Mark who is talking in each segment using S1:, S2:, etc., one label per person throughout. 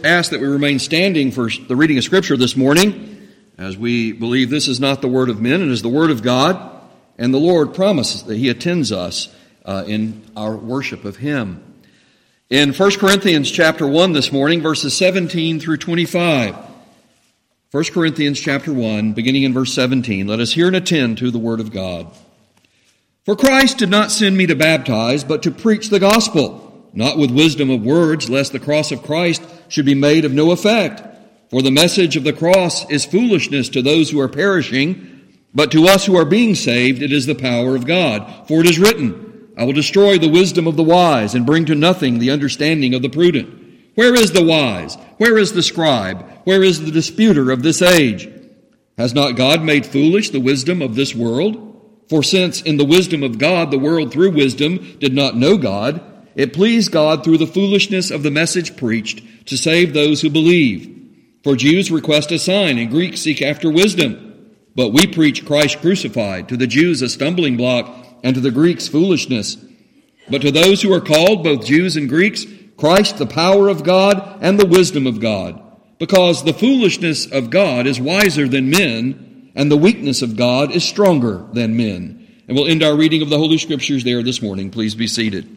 S1: ask that we remain standing for the reading of Scripture this morning, as we believe this is not the word of men, it is the word of God, and the Lord promises that He attends us in our worship of Him. In 1 Corinthians chapter 1 this morning, verses 17 through 25. 1 Corinthians chapter 1, beginning in verse 17, let us hear and attend to the word of God. For Christ did not send me to baptize, but to preach the gospel, not with wisdom of words, lest the cross of Christ should be made of no effect. For the message of the cross is foolishness to those who are perishing, but to us who are being saved it is the power of God. For it is written, I will destroy the wisdom of the wise and bring to nothing the understanding of the prudent. Where is the wise? Where is the scribe? Where is the disputer of this age? Has not God made foolish the wisdom of this world? For since in the wisdom of God the world through wisdom did not know God, it pleased God through the foolishness of the message preached to save those who believe. For Jews request a sign and Greeks seek after wisdom. But we preach Christ crucified, to the Jews a stumbling block and to the Greeks foolishness. But to those who are called, both Jews and Greeks, Christ the power of God and the wisdom of God. Because the foolishness of God is wiser than men, and the weakness of God is stronger than men. And we'll end our reading of the Holy Scriptures there this morning. Please be seated.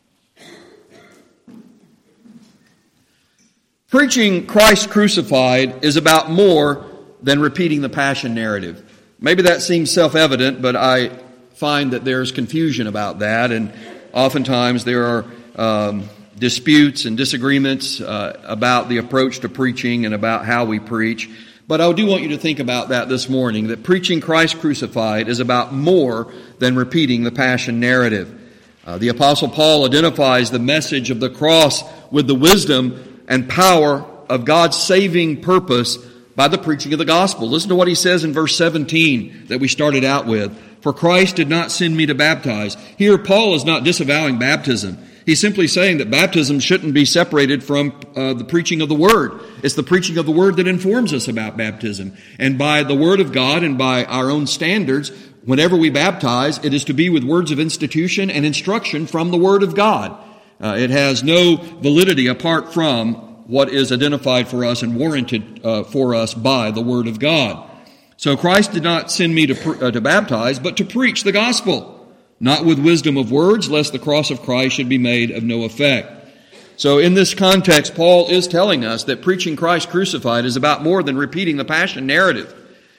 S1: Preaching Christ crucified is about more than repeating the Passion narrative. Maybe that seems self-evident, but I find that there's confusion about that, and oftentimes there are disputes and disagreements about the approach to preaching and about how we preach. But I do want you to think about that this morning, that preaching Christ crucified is about more than repeating the Passion narrative. The Apostle Paul identifies the message of the cross with the wisdom and power of God's saving purpose by the preaching of the gospel. Listen to what he says in verse 17 that we started out with. For Christ did not send me to baptize. Here, Paul is not disavowing baptism. He's simply saying that baptism shouldn't be separated from the preaching of the Word. It's the preaching of the Word that informs us about baptism. And by the Word of God and by our own standards, whenever we baptize, it is to be with words of institution and instruction from the Word of God. It has no validity apart from what is identified for us and warranted for us by the Word of God. So Christ did not send me to baptize, but to preach the gospel, not with wisdom of words, lest the cross of Christ should be made of no effect. So in this context, Paul is telling us that preaching Christ crucified is about more than repeating the Passion narrative.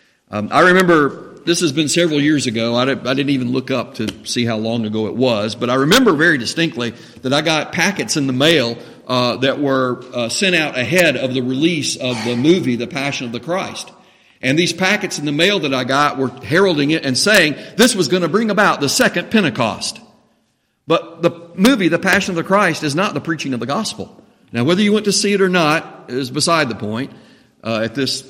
S1: I remember, this has been several years ago. I didn't even look up to see how long ago it was, but I remember very distinctly that I got packets in the mail that were sent out ahead of the release of the movie, The Passion of the Christ. And these packets in the mail that I got were heralding it and saying this was going to bring about the second Pentecost. But the movie, The Passion of the Christ, is not the preaching of the gospel. Now, whether you went to see it or not is beside the point at this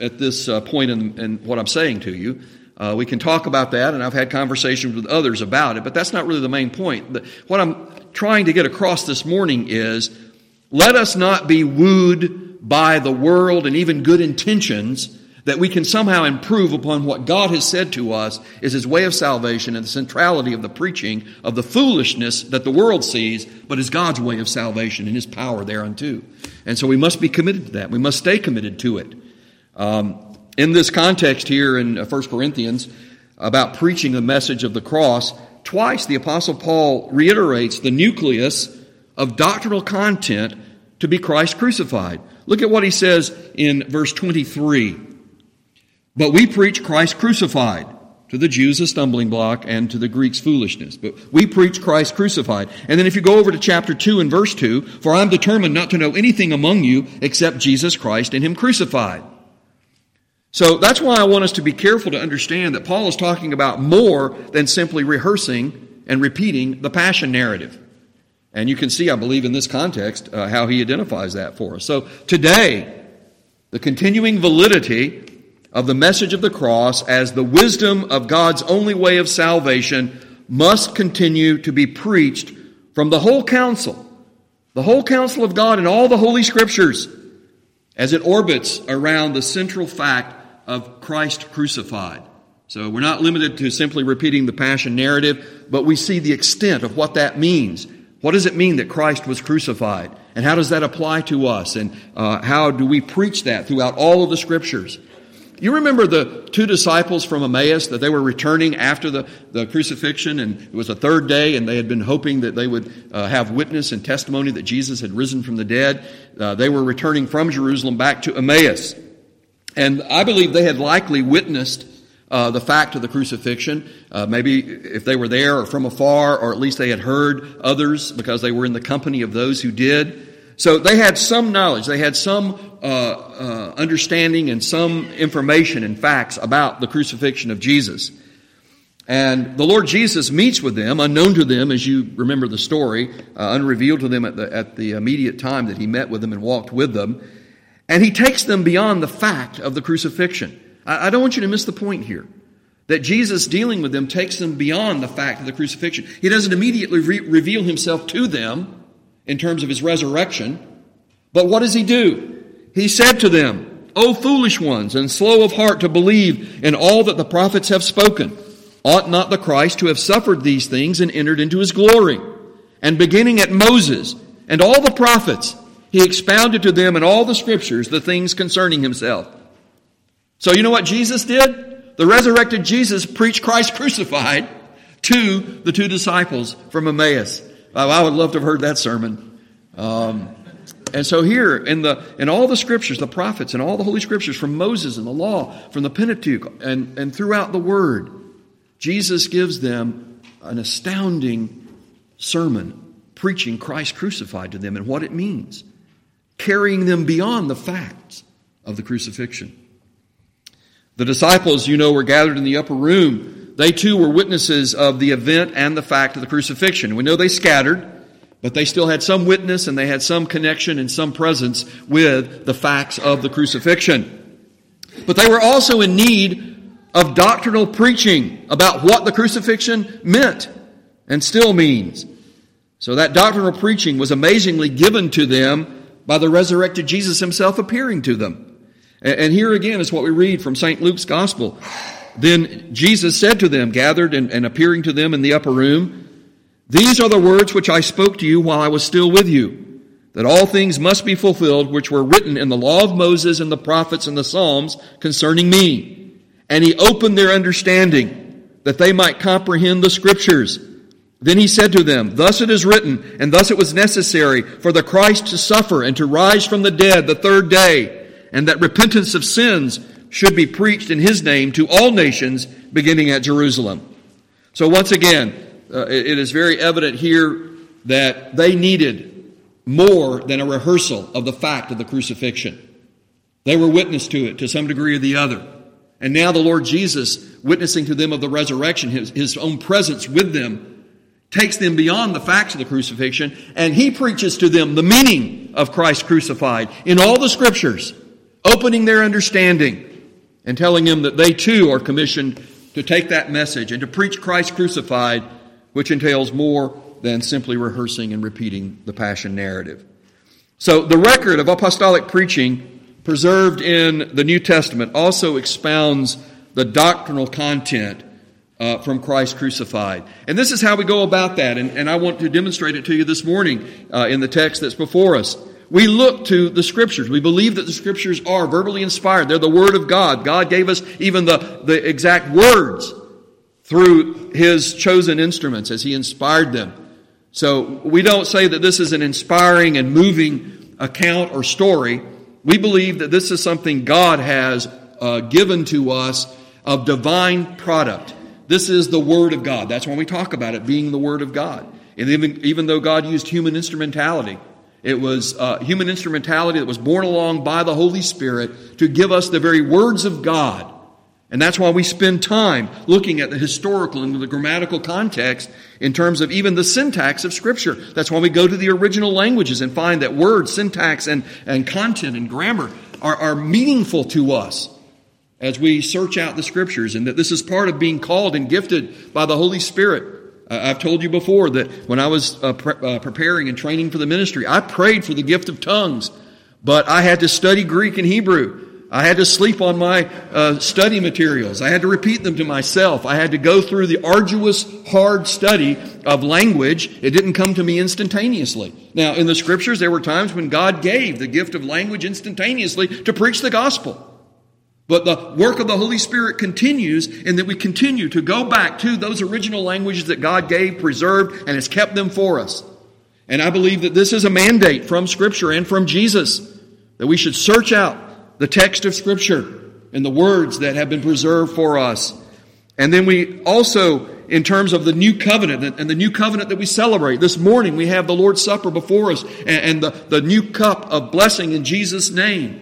S1: point in what I'm saying to you. We can talk about that, and I've had conversations with others about it, but that's not really the main point. What I'm trying to get across this morning is, let us not be wooed by the world and even good intentions that we can somehow improve upon what God has said to us is His way of salvation and the centrality of the preaching of the foolishness that the world sees, but is God's way of salvation and His power thereunto. And so we must be committed to that. We must stay committed to it. In this context here in 1 Corinthians about preaching the message of the cross, twice the Apostle Paul reiterates the nucleus of doctrinal content to be Christ crucified. Look at what he says in verse 23. But we preach Christ crucified, to the Jews a stumbling block and to the Greeks foolishness. But we preach Christ crucified. And then if you go over to chapter 2 and verse 2, for I am determined not to know anything among you except Jesus Christ and Him crucified. So that's why I want us to be careful to understand that Paul is talking about more than simply rehearsing and repeating the Passion narrative. And you can see, I believe, in this context, how he identifies that for us. So today, the continuing validity of the message of the cross as the wisdom of God's only way of salvation must continue to be preached from the whole counsel of God in all the Holy Scriptures, as it orbits around the central fact of Christ crucified. So we're not limited to simply repeating the Passion narrative, but we see the extent of what that means. What does it mean that Christ was crucified? And how does that apply to us? And how do we preach that throughout all of the Scriptures? You remember the two disciples from Emmaus that they were returning after the crucifixion, and it was the third day, and they had been hoping that they would have witness and testimony that Jesus had risen from the dead. They were returning from Jerusalem back to Emmaus. And I believe they had likely witnessed the fact of the crucifixion. Maybe if they were there or from afar, or at least they had heard others because they were in the company of those who did. So they had some knowledge, they had some understanding and some information and facts about the crucifixion of Jesus. And the Lord Jesus meets with them, unknown to them, as you remember the story, unrevealed to them at the immediate time that He met with them and walked with them. And He takes them beyond the fact of the crucifixion. I don't want you to miss the point here, that Jesus, dealing with them, takes them beyond the fact of the crucifixion. He doesn't immediately reveal Himself to them in terms of His resurrection. But what does He do? He said to them, "O foolish ones, and slow of heart to believe in all that the prophets have spoken. Ought not the Christ to have suffered these things and entered into His glory? And beginning at Moses and all the prophets, He expounded to them in all the Scriptures the things concerning Himself." So you know what Jesus did? The resurrected Jesus preached Christ crucified to the two disciples from Emmaus. I would love to have heard that sermon. And so here in all the Scriptures, the prophets and all the Holy Scriptures, from Moses and the law, from the Pentateuch and throughout the Word, Jesus gives them an astounding sermon preaching Christ crucified to them and what it means, carrying them beyond the facts of the crucifixion. The disciples, were gathered in the upper room. They too were witnesses of the event and the fact of the crucifixion. We know they scattered, but they still had some witness and they had some connection and some presence with the facts of the crucifixion. But they were also in need of doctrinal preaching about what the crucifixion meant and still means. So that doctrinal preaching was amazingly given to them by the resurrected Jesus Himself appearing to them. And here again is what we read from St. Luke's Gospel. Then Jesus said to them, gathered and appearing to them in the upper room, "These are the words which I spoke to you while I was still with you, that all things must be fulfilled which were written in the law of Moses and the prophets and the Psalms concerning me." And He opened their understanding, that they might comprehend the Scriptures. Then He said to them, "Thus it is written, and thus it was necessary for the Christ to suffer and to rise from the dead the third day, and that repentance of sins should be preached in His name to all nations, beginning at Jerusalem." So once again, it is very evident here that they needed more than a rehearsal of the fact of the crucifixion. They were witness to it to some degree or the other. And now the Lord Jesus, witnessing to them of the resurrection, His own presence with them, takes them beyond the facts of the crucifixion, and He preaches to them the meaning of Christ crucified in all the Scriptures, opening their understanding and telling them that they too are commissioned to take that message and to preach Christ crucified, which entails more than simply rehearsing and repeating the Passion narrative. So the record of apostolic preaching preserved in the New Testament also expounds the doctrinal content from Christ crucified. And this is how we go about that, and I want to demonstrate it to you this morning in the text that's before us. We look to the Scriptures. We believe that the Scriptures are verbally inspired. They're the Word of God. God gave us even the exact words through His chosen instruments as He inspired them. So we don't say that this is an inspiring and moving account or story. We believe that this is something God has given to us of divine product. This is the Word of God. That's why we talk about it being the Word of God. And even though God used human instrumentality, it was human instrumentality that was borne along by the Holy Spirit to give us the very words of God. And that's why we spend time looking at the historical and the grammatical context in terms of even the syntax of Scripture. That's why we go to the original languages and find that words, syntax, and content and grammar are meaningful to us as we search out the Scriptures, and that this is part of being called and gifted by the Holy Spirit. I've told you before that when I was preparing and training for the ministry, I prayed for the gift of tongues, but I had to study Greek and Hebrew. I had to sleep on my study materials. I had to repeat them to myself. I had to go through the arduous, hard study of language. It didn't come to me instantaneously. Now, in the Scriptures, there were times when God gave the gift of language instantaneously to preach the gospel. But the work of the Holy Spirit continues in that we continue to go back to those original languages that God gave, preserved, and has kept them for us. And I believe that this is a mandate from Scripture and from Jesus, that we should search out the text of Scripture and the words that have been preserved for us. And then we also, in terms of the new covenant and the new covenant that we celebrate, this morning we have the Lord's Supper before us and the new cup of blessing in Jesus' name.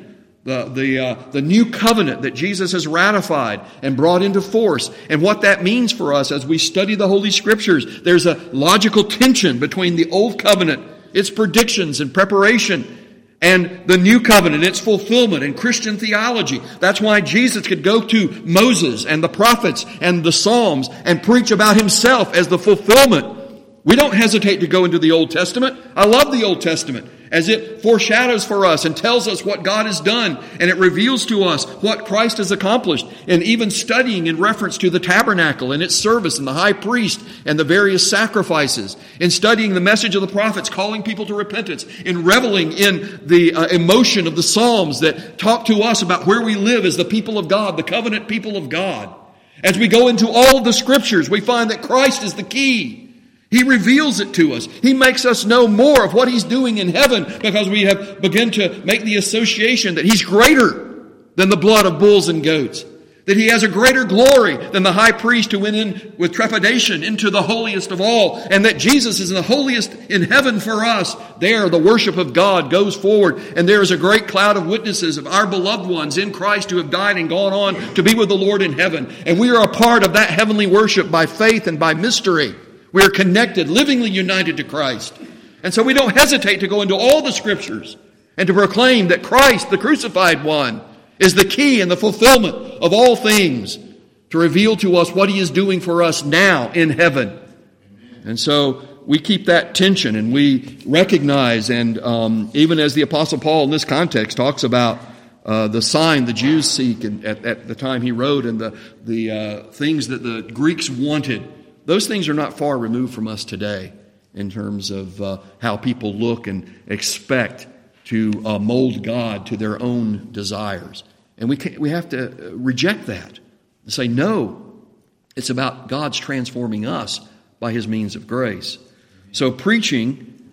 S1: The new covenant that Jesus has ratified and brought into force, and what that means for us as we study the Holy Scriptures. There's a logical tension between the Old Covenant, its predictions and preparation, and the New Covenant, its fulfillment and Christian theology. That's why Jesus could go to Moses and the prophets and the Psalms and preach about himself as the fulfillment. We don't hesitate to go into the Old Testament. I love the Old Testament as it foreshadows for us and tells us what God has done, and it reveals to us what Christ has accomplished. And even studying in reference to the tabernacle and its service and the high priest and the various sacrifices, in studying the message of the prophets, calling people to repentance, in reveling in the emotion of the Psalms that talk to us about where we live as the people of God, the covenant people of God. As we go into all of the Scriptures, we find that Christ is the key. He reveals it to us. He makes us know more of what He's doing in heaven because we have begun to make the association that He's greater than the blood of bulls and goats. That He has a greater glory than the high priest who went in with trepidation into the holiest of all. And that Jesus is the holiest in heaven for us. There the worship of God goes forward. And there is a great cloud of witnesses of our beloved ones in Christ who have died and gone on to be with the Lord in heaven. And we are a part of that heavenly worship by faith and by mystery. We are connected, livingly united to Christ. And so we don't hesitate to go into all the Scriptures and to proclaim that Christ, the crucified one, is the key and the fulfillment of all things, to reveal to us what He is doing for us now in heaven. And so we keep that tension and we recognize, and even as the Apostle Paul in this context talks about the sign the Jews seek and at the time he wrote, and the things that the Greeks wanted, those things are not far removed from us today in terms of how people look and expect to mold God to their own desires. And we have to reject that and say, no, it's about God's transforming us by His means of grace. So preaching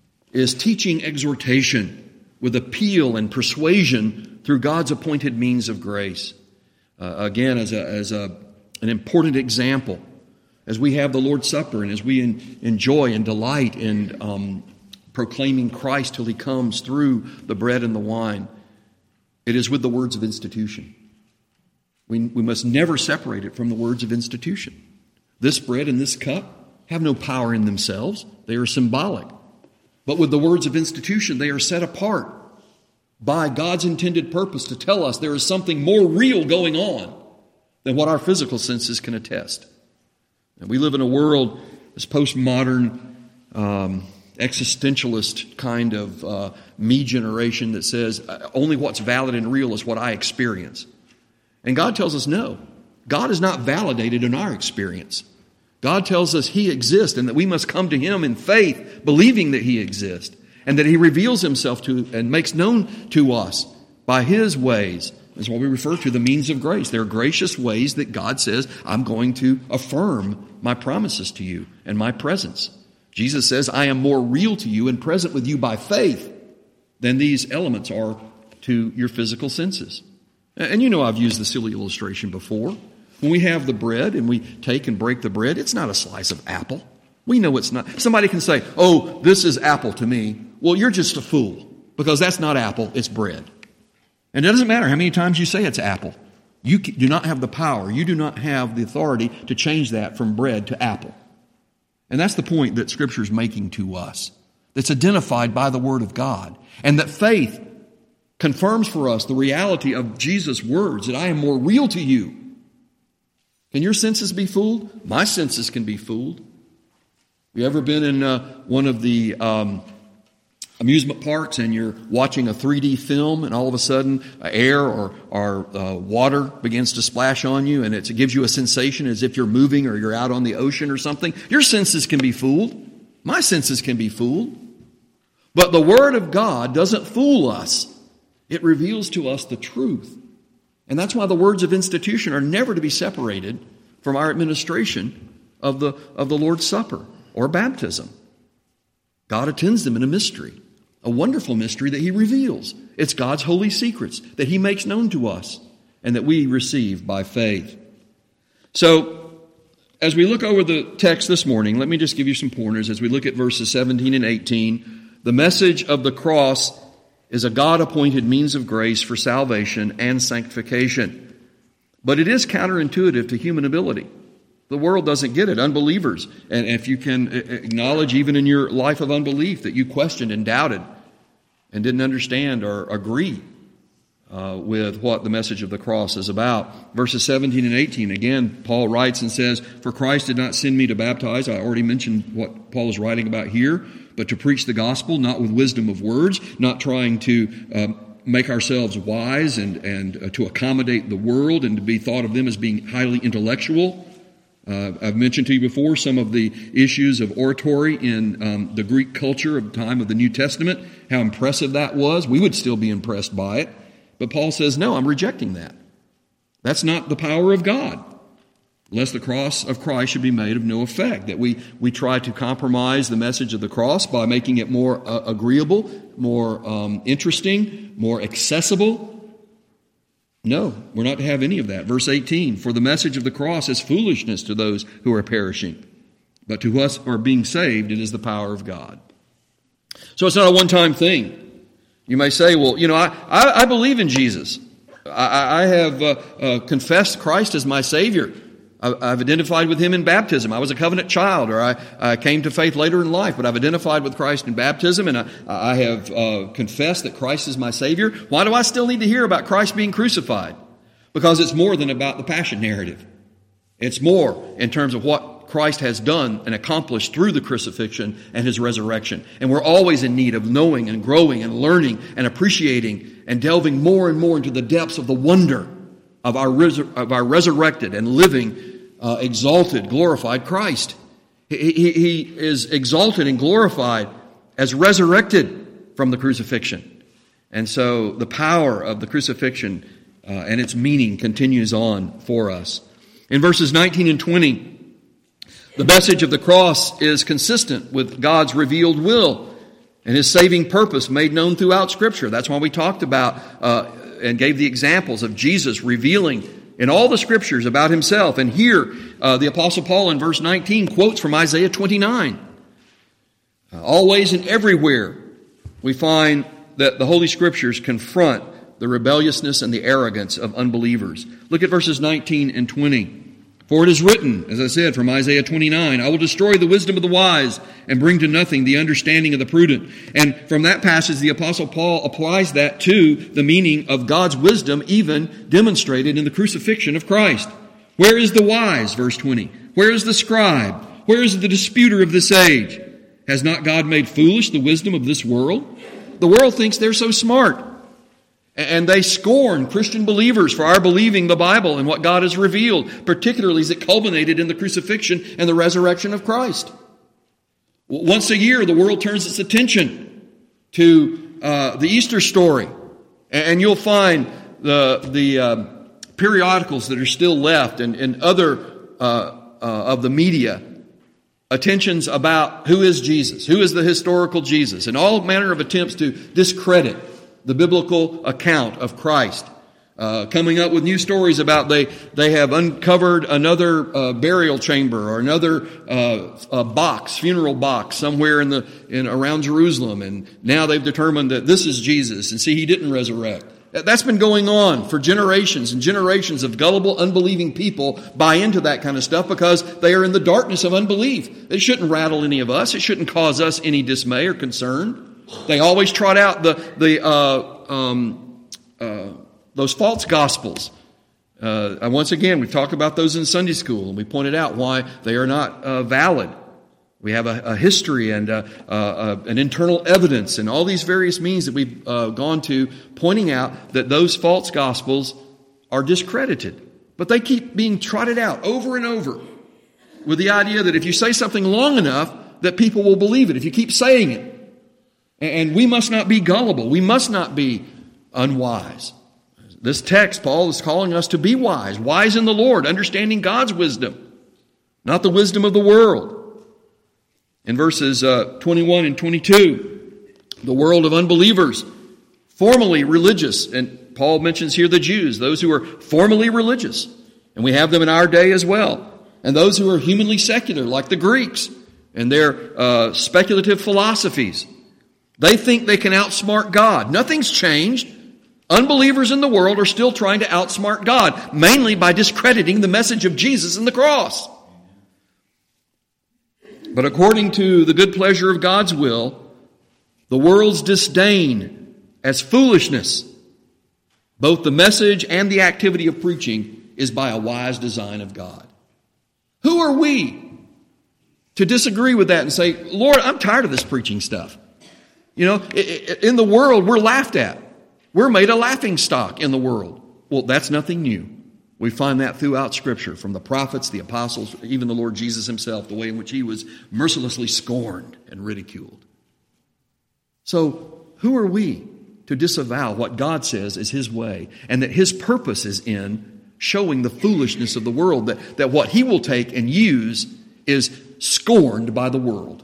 S1: is teaching exhortation with appeal and persuasion through God's appointed means of grace. Again, as an important example, as we have the Lord's Supper and as we enjoy and delight in proclaiming Christ till He comes through the bread and the wine, it is with the words of institution. We must never separate it from the words of institution. This bread and this cup have no power in themselves. They are symbolic. But with the words of institution, they are set apart by God's intended purpose to tell us there is something more real going on than what our physical senses can attest. And we live in a world, this postmodern, existentialist kind of me generation that says only what's valid and real is what I experience. And God tells us no. God is not validated in our experience. God tells us He exists and that we must come to Him in faith, believing that He exists, and that He reveals Himself to and makes known to us by His ways. That's what we refer to the means of grace. They're gracious ways that God says, I'm going to affirm my promises to you and my presence. Jesus says, I am more real to you and present with you by faith than these elements are to your physical senses. And you know I've used the silly illustration before. When we have the bread and we take and break the bread, it's not a slice of apple. We know it's not. Somebody can say, oh, this is apple to me. Well, you're just a fool because that's not apple, it's bread. And it doesn't matter how many times you say it's apple. You do not have the power. You do not have the authority to change that from bread to apple. And that's the point that Scripture is making to us. That's identified by the Word of God. And that faith confirms for us the reality of Jesus' words, that I am more real to you. Can your senses be fooled? My senses can be fooled. Have you ever been in one of the amusement parks and you're watching a 3D film and all of a sudden air or water begins to splash on you and it gives you a sensation as if you're moving or you're out on the ocean or something. Your senses can be fooled. My senses can be fooled. But the Word of God doesn't fool us. It reveals to us the truth. And that's why the words of institution are never to be separated from our administration of the Lord's Supper or baptism. God attends them in a mystery, a wonderful mystery that He reveals. It's God's holy secrets that He makes known to us and that we receive by faith. So, as we look over the text this morning, let me just give you some pointers as we look at verses 17 and 18. The message of the cross is a God-appointed means of grace for salvation and sanctification. But it is counterintuitive to human ability. The world doesn't get it. Unbelievers. And if you can acknowledge even in your life of unbelief that you questioned and doubted and didn't understand or agree with what the message of the cross is about. Verses 17 and 18, again, Paul writes and says, "For Christ did not send me to baptize." I already mentioned what Paul is writing about here. "But to preach the gospel, not with wisdom of words," not trying to make ourselves wise and to accommodate the world and to be thought of them as being highly intellectual. I've mentioned to you before some of the issues of oratory in the Greek culture of the time of the New Testament, how impressive that was. We would still be impressed by it. But Paul says, no, I'm rejecting that. That's not the power of God. Lest the cross of Christ should be made of no effect. That we try to compromise the message of the cross by making it more agreeable, more interesting, more accessible. No, we're not to have any of that. Verse 18, "For the message of the cross is foolishness to those who are perishing. But to us who are being saved, it is the power of God." So it's not a one-time thing. You may say, well, I believe in Jesus. I have confessed Christ as my Savior. I've identified with Him in baptism. I was a covenant child, or I came to faith later in life, but I've identified with Christ in baptism, and I have confessed that Christ is my Savior. Why do I still need to hear about Christ being crucified? Because it's more than about the passion narrative. It's more in terms of what Christ has done and accomplished through the crucifixion and His resurrection. And we're always in need of knowing and growing and learning and appreciating and delving more and more into the depths of the wonder of our resurrected and living, exalted, glorified Christ. He is exalted and glorified as resurrected from the crucifixion. And so the power of the crucifixion and its meaning continues on for us. In verses 19 and 20, the message of the cross is consistent with God's revealed will and His saving purpose made known throughout Scripture. That's why we talked about and gave the examples of Jesus revealing in all the Scriptures about Himself. And here, the Apostle Paul in verse 19 quotes from Isaiah 29. Always and everywhere we find that the Holy Scriptures confront the rebelliousness and the arrogance of unbelievers. Look at verses 19 and 20. "For it is written," as I said, from Isaiah 29, "I will destroy the wisdom of the wise and bring to nothing the understanding of the prudent." And from that passage, the Apostle Paul applies that to the meaning of God's wisdom, even demonstrated in the crucifixion of Christ. "Where is the wise?" verse 20. "Where is the scribe? Where is the disputer of this age? Has not God made foolish the wisdom of this world?" The world thinks they're so smart. And they scorn Christian believers for our believing the Bible and what God has revealed, particularly as it culminated in the crucifixion and the resurrection of Christ. Once a year, the world turns its attention to the Easter story. And you'll find the periodicals that are still left and other of the media attentions about who is Jesus, who is the historical Jesus, and all manner of attempts to discredit the biblical account of Christ. Coming up with new stories about they have uncovered another burial chamber or another funeral box somewhere in around Jerusalem, and now they've determined that this is Jesus, and see, He didn't resurrect. That's been going on for generations and generations of gullible, unbelieving people buy into that kind of stuff because they are in the darkness of unbelief. It shouldn't rattle any of us. It shouldn't cause us any dismay or concern. They always trot out those false gospels. Once again, we've talked about those in Sunday school, and we pointed out why they are not valid. We have a history and an internal evidence and all these various means that we've gone to pointing out that those false gospels are discredited. But they keep being trotted out over and over with the idea that if you say something long enough, that people will believe it if you keep saying it. And we must not be gullible. We must not be unwise. This text, Paul is calling us to be wise. Wise in the Lord, understanding God's wisdom, not the wisdom of the world. In verses 21 and 22, the world of unbelievers, formally religious, and Paul mentions here the Jews, those who are formally religious, and we have them in our day as well, and those who are humanly secular, like the Greeks, and their speculative philosophies. They think they can outsmart God. Nothing's changed. Unbelievers in the world are still trying to outsmart God, mainly by discrediting the message of Jesus and the cross. But according to the good pleasure of God's will, the world's disdain as foolishness, both the message and the activity of preaching, is by a wise design of God. Who are we to disagree with that and say, Lord, I'm tired of this preaching stuff? You know, in the world, we're laughed at. We're made a laughing stock in the world. Well, that's nothing new. We find that throughout Scripture, from the prophets, the apostles, even the Lord Jesus himself, the way in which he was mercilessly scorned and ridiculed. So, who are we to disavow what God says is his way, and that his purpose is in showing the foolishness of the world, that what he will take and use is scorned by the world?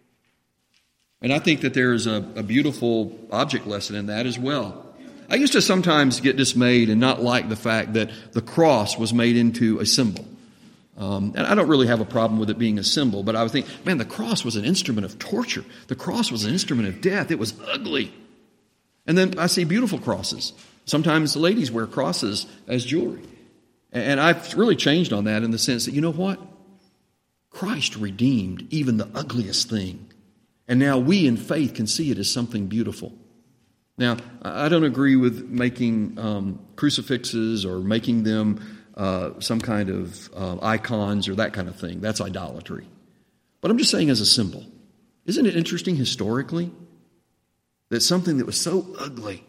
S1: And I think that there is a beautiful object lesson in that as well. I used to sometimes get dismayed and not like the fact that the cross was made into a symbol. And I don't really have a problem with it being a symbol, but I would think, man, the cross was an instrument of torture. The cross was an instrument of death. It was ugly. And then I see beautiful crosses. Sometimes the ladies wear crosses as jewelry. And I've really changed on that in the sense that, you know what? Christ redeemed even the ugliest thing. And now we in faith can see it as something beautiful. Now, I don't agree with making crucifixes or making them some kind of icons or that kind of thing. That's idolatry. But I'm just saying as a symbol. Isn't it interesting historically that something that was so ugly,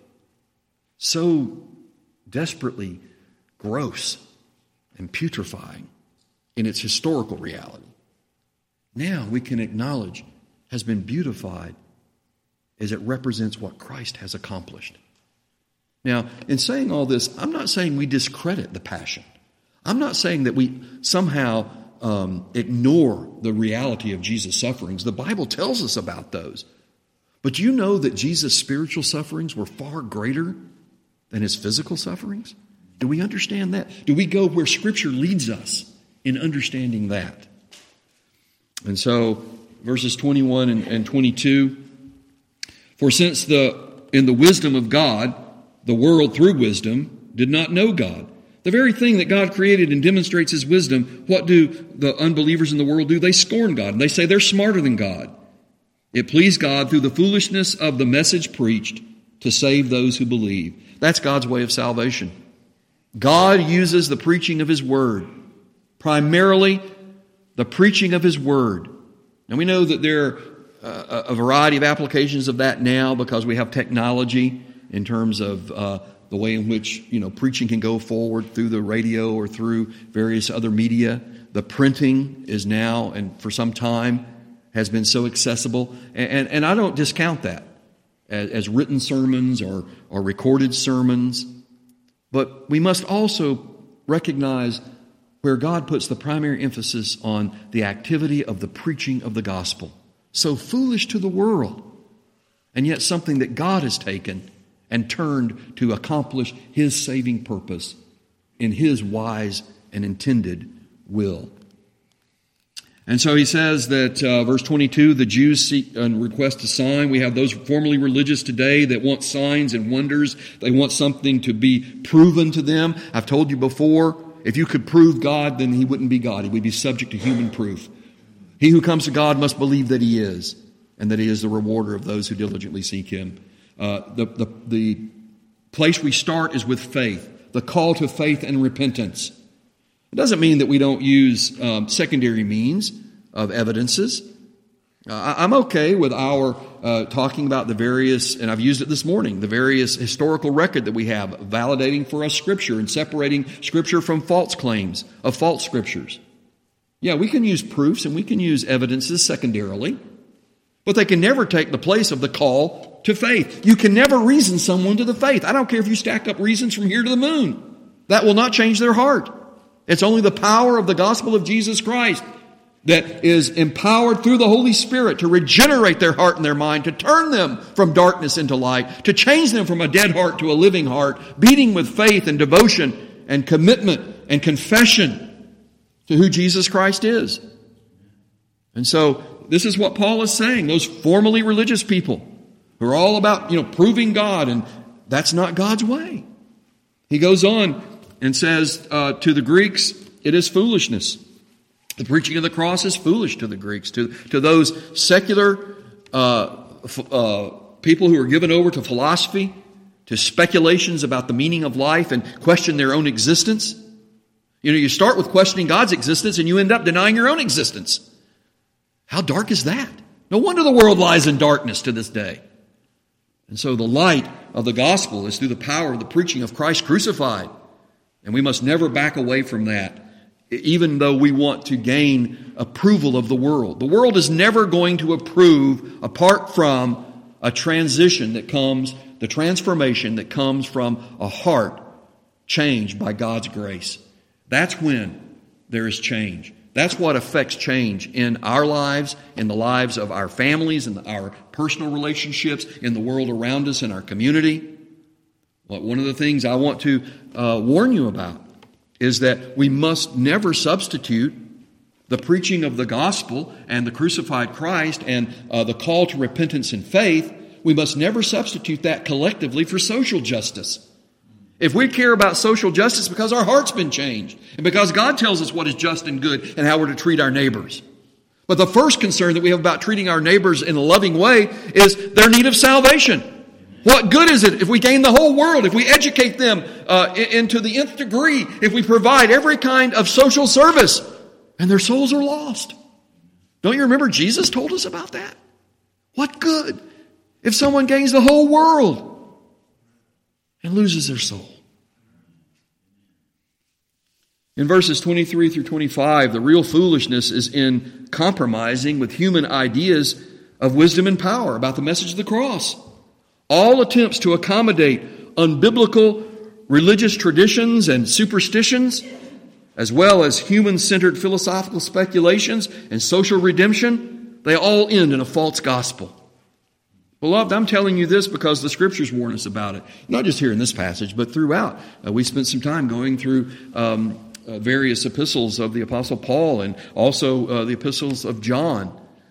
S1: so desperately gross and putrefying in its historical reality, now we can acknowledge has been beautified as it represents what Christ has accomplished. Now, in saying all this, I'm not saying we discredit the passion. I'm not saying that we somehow ignore the reality of Jesus' sufferings. The Bible tells us about those. But you know that Jesus' spiritual sufferings were far greater than his physical sufferings? Do we understand that? Do we go where Scripture leads us in understanding that? And so, verses 21 and 22, for since in the wisdom of God, the world through wisdom did not know God. The very thing that God created and demonstrates his wisdom, what do the unbelievers in the world do? They scorn God, and they say they're smarter than God. It pleased God through the foolishness of the message preached to save those who believe. That's God's way of salvation. God uses the preaching of his word, primarily the preaching of his word. And we know that there are a variety of applications of that now because we have technology in terms of the way in which preaching can go forward through the radio or through various other media. The printing is now, and for some time, has been so accessible. And I don't discount that as written sermons or recorded sermons. But we must also recognize where God puts the primary emphasis on the activity of the preaching of the gospel. So foolish to the world, and yet something that God has taken and turned to accomplish his saving purpose in his wise and intended will. And so he says that, verse 22, the Jews seek and request a sign. We have those formerly religious today that want signs and wonders. They want something to be proven to them. I've told you before, if you could prove God, then he wouldn't be God. He would be subject to human proof. He who comes to God must believe that he is, and that he is the rewarder of those who diligently seek him. The place we start is with faith, the call to faith and repentance. It doesn't mean that we don't use secondary means of evidences. I'm okay with our talking about the various, and I've used it this morning, the various historical record that we have, validating for us Scripture and separating Scripture from false claims of false Scriptures. Yeah, we can use proofs and we can use evidences secondarily, but they can never take the place of the call to faith. You can never reason someone to the faith. I don't care if you stack up reasons from here to the moon. That will not change their heart. It's only the power of the gospel of Jesus Christ that is empowered through the Holy Spirit to regenerate their heart and their mind, to turn them from darkness into light, to change them from a dead heart to a living heart, beating with faith and devotion and commitment and confession to who Jesus Christ is. And so this is what Paul is saying. Those formerly religious people who are all about, proving God, and that's not God's way. He goes on and says to the Greeks, it is foolishness. The preaching of the cross is foolish to the Greeks, to those secular people who are given over to philosophy, to speculations about the meaning of life and question their own existence. You start with questioning God's existence and you end up denying your own existence. How dark is that? No wonder the world lies in darkness to this day. And so the light of the gospel is through the power of the preaching of Christ crucified. And we must never back away from that, even though we want to gain approval of the world. The world is never going to approve apart from a transition that comes, the transformation that comes from a heart changed by God's grace. That's when there is change. That's what affects change in our lives, in the lives of our families, in our personal relationships, in the world around us, in our community. One of the things I want to warn you about is that we must never substitute the preaching of the gospel and the crucified Christ and the call to repentance and faith. We must never substitute that collectively for social justice. If we care about social justice because our heart's been changed and because God tells us what is just and good and how we're to treat our neighbors. But the first concern that we have about treating our neighbors in a loving way is their need of salvation. What good is it if we gain the whole world, if we educate them into the nth degree, if we provide every kind of social service and their souls are lost? Don't you remember Jesus told us about that? What good if someone gains the whole world and loses their soul? In verses 23 through 25, the real foolishness is in compromising with human ideas of wisdom and power about the message of the cross. All attempts to accommodate unbiblical religious traditions and superstitions, as well as human-centered philosophical speculations and social redemption, they all end in a false gospel. Beloved, I'm telling you this because the Scriptures warn us about it. Not just here in this passage, but throughout. We spent some time going through various epistles of the Apostle Paul and also the epistles of John.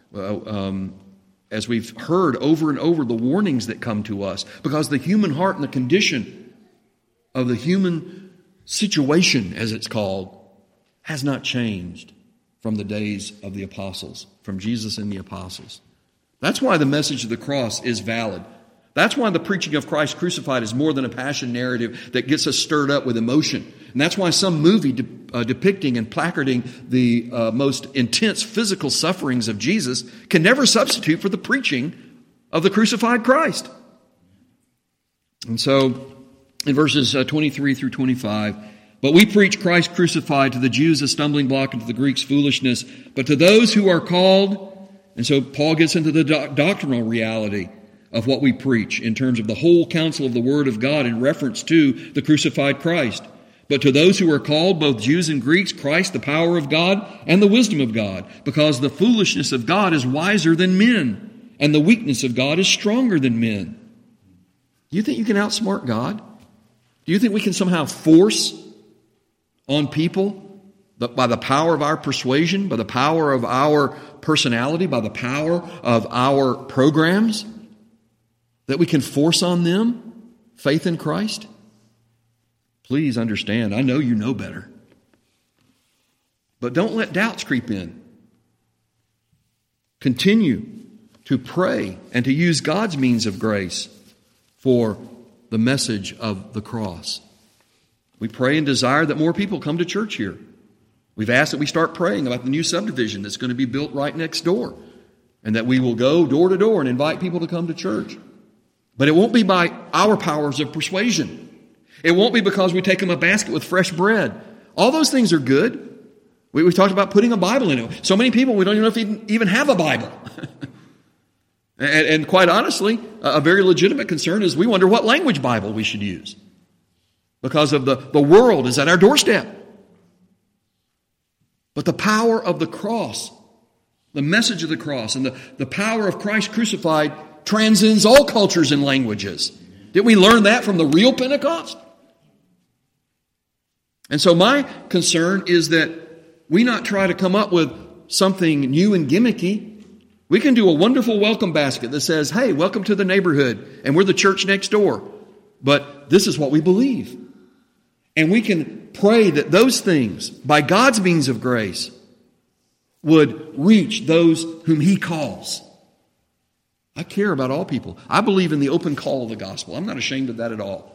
S1: As we've heard over and over the warnings that come to us, because the human heart and the condition of the human situation, as it's called, has not changed from the days of the apostles, from Jesus and the apostles. That's why the message of the cross is valid. That's why the preaching of Christ crucified is more than a passion narrative that gets us stirred up with emotion. And that's why some movie depicting and placarding the most intense physical sufferings of Jesus can never substitute for the preaching of the crucified Christ. And so, in verses 23 through 25, but we preach Christ crucified, to the Jews a stumbling block and to the Greeks foolishness, but to those who are called. And so Paul gets into the doctrinal reality of what we preach in terms of the whole counsel of the Word of God in reference to the crucified Christ. But to those who are called, both Jews and Greeks, Christ, the power of God and the wisdom of God, because the foolishness of God is wiser than men, and the weakness of God is stronger than men. Do you think you can outsmart God? Do you think we can somehow force on people by the power of our persuasion, by the power of our personality, by the power of our programs, that we can force on them faith in Christ? Please understand, I know you know better. But don't let doubts creep in. Continue to pray and to use God's means of grace for the message of the cross. We pray and desire that more people come to church here. We've asked that we start praying about the new subdivision that's going to be built right next door. and that we will go door to door and invite people to come to church. But it won't be by our powers of persuasion. It won't be because we take them a basket with fresh bread. All those things are good. We talked about putting a Bible in it. So many people, we don't even know if we even have a Bible. and quite honestly, a very legitimate concern is we wonder what language Bible we should use. Because of the world is at our doorstep. But the power of the cross, the message of the cross, and the power of Christ crucified transcends all cultures and languages. Didn't we learn that from the real Pentecost? And so my concern is that we not try to come up with something new and gimmicky. We can do a wonderful welcome basket that says, hey, welcome to the neighborhood, and we're the church next door. But this is what we believe. And we can pray that those things, by God's means of grace, would reach those whom He calls. I care about all people. I believe in the open call of the gospel. I'm not ashamed of that at all.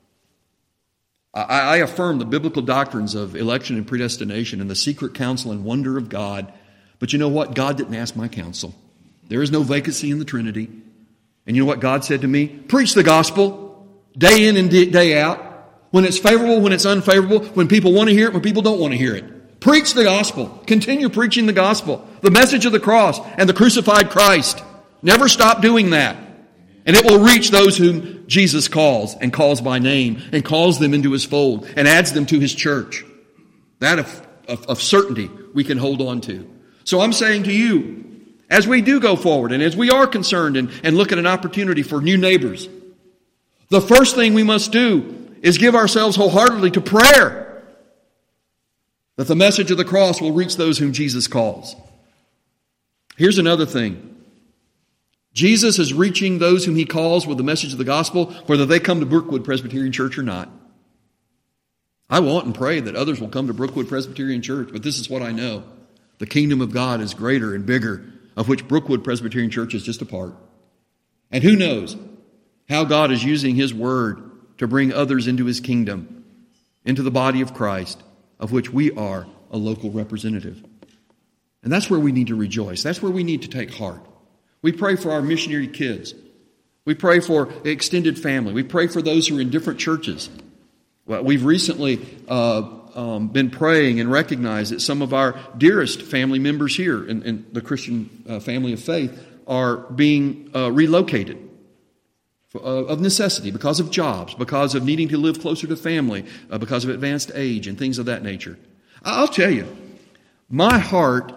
S1: I affirm the biblical doctrines of election and predestination and the secret counsel and wonder of God. But you know what? God didn't ask my counsel. There is no vacancy in the Trinity. And you know what God said to me? Preach the gospel day in and day out. When it's favorable, when it's unfavorable, when people want to hear it, when people don't want to hear it. Preach the gospel. Continue preaching the gospel. The message of the cross and the crucified Christ. Never stop doing that. And it will reach those whom Jesus calls and calls by name and calls them into His fold and adds them to His church. That of certainty we can hold on to. So I'm saying to you, as we do go forward and as we are concerned and look at an opportunity for new neighbors, the first thing we must do is give ourselves wholeheartedly to prayer that the message of the cross will reach those whom Jesus calls. Here's another thing. Jesus is reaching those whom He calls with the message of the gospel, whether they come to Brookwood Presbyterian Church or not. I want and pray that others will come to Brookwood Presbyterian Church, but this is what I know. The kingdom of God is greater and bigger, of which Brookwood Presbyterian Church is just a part. And who knows how God is using His word to bring others into His kingdom, into the body of Christ, of which we are a local representative. And that's where we need to rejoice. That's where we need to take heart. We pray for our missionary kids. We pray for extended family. We pray for those who are in different churches. Well, we've recently been praying and recognized that some of our dearest family members here in the Christian family of faith are being relocated of necessity because of jobs, because of needing to live closer to family, because of advanced age and things of that nature. I'll tell you, my heart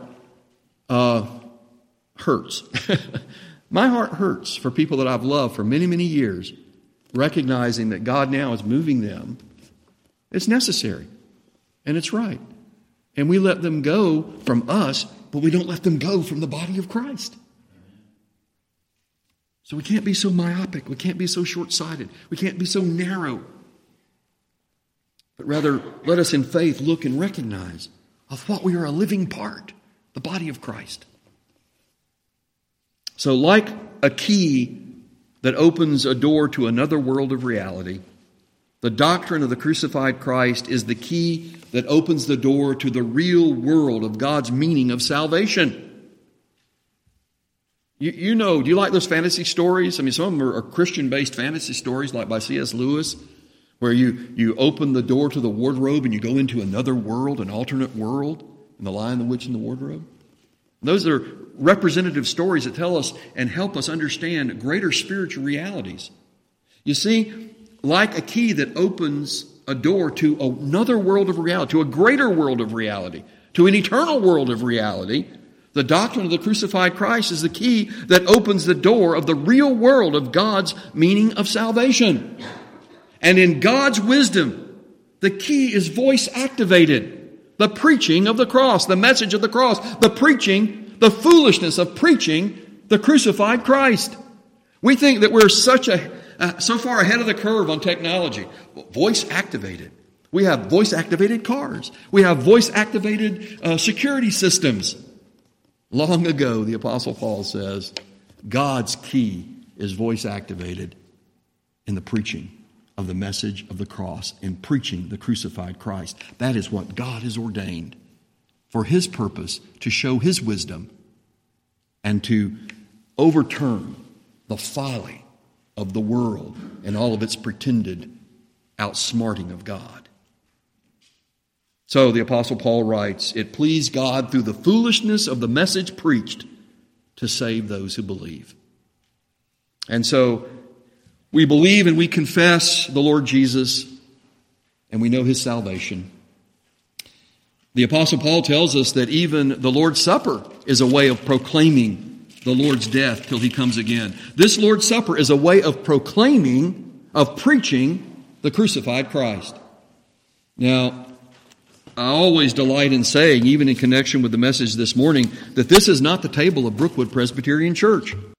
S1: hurts. My heart hurts for people that I've loved for many, many years, recognizing that God now is moving them. It's necessary, and it's right. And we let them go from us, but we don't let them go from the body of Christ. So we can't be so myopic. We can't be so short-sighted. We can't be so narrow. But rather, let us in faith look and recognize of what we are a living part, the body of Christ. So like a key that opens a door to another world of reality, the doctrine of the crucified Christ is the key that opens the door to the real world of God's meaning of salvation. You know, do you like those fantasy stories? I mean, some of them are Christian-based fantasy stories like by C.S. Lewis, where you open the door to the wardrobe and you go into another world, an alternate world, in The Lion, the Witch, and the Wardrobe. Those are representative stories that tell us and help us understand greater spiritual realities. You see, like a key that opens a door to another world of reality, to a greater world of reality, to an eternal world of reality, the doctrine of the crucified Christ is the key that opens the door of the real world of God's meaning of salvation. And in God's wisdom, the key is voice activated. The preaching of the cross, the message of the cross, the preaching, the foolishness of preaching the crucified Christ. We think that we're so far ahead of the curve on technology. Voice activated. We have voice activated cars. We have voice activated security systems. Long ago, the Apostle Paul says, God's key is voice activated in the preaching of the message of the cross and preaching the crucified Christ. That is what God has ordained for His purpose to show His wisdom and to overturn the folly of the world and all of its pretended outsmarting of God. So the Apostle Paul writes, "It pleased God through the foolishness of the message preached to save those who believe." And so we believe and we confess the Lord Jesus, and we know His salvation. The Apostle Paul tells us that even the Lord's Supper is a way of proclaiming the Lord's death till He comes again. This Lord's Supper is a way of proclaiming, of preaching the crucified Christ. Now, I always delight in saying, even in connection with the message this morning, that this is not the table of Brookwood Presbyterian Church.